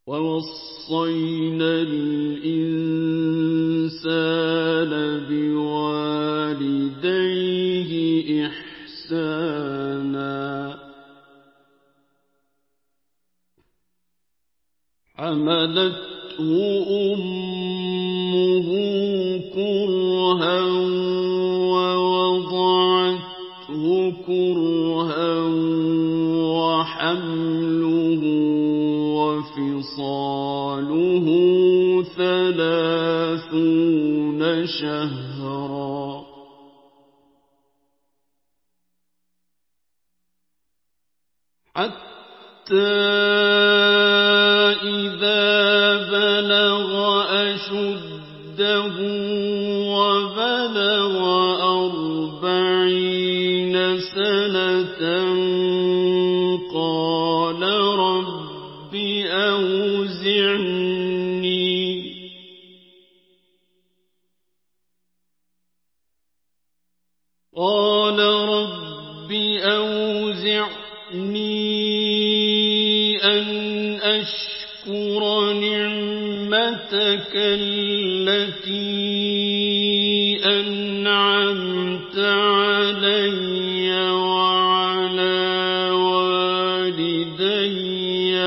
وَوَصَّيْنَا الْإِنسَانَ بِوَالِدَيْهِ إِحْسَانًا حَمَلَتْهُ أُمُّهُ كُرْهًا وَوَضَعَتْهُ كُرْهًا وَحَمْلُهُ وَفِصَالُهُ 30 شهرا حتى إذا بلغ أشده وبلغ 40 سنة قال رب أوزعني أن أشكر نعمتك التي أنعمت علي وعلى والدي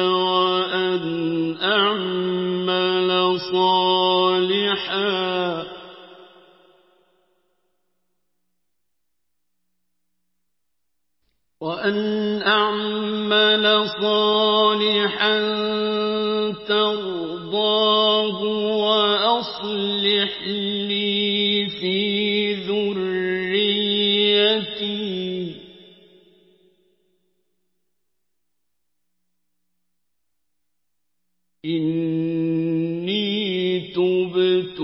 وأن أعمل صالحا ترضاه وأصلح لي في ذريتي إني تبت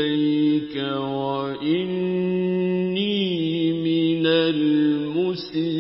إليك وإني من المسلمين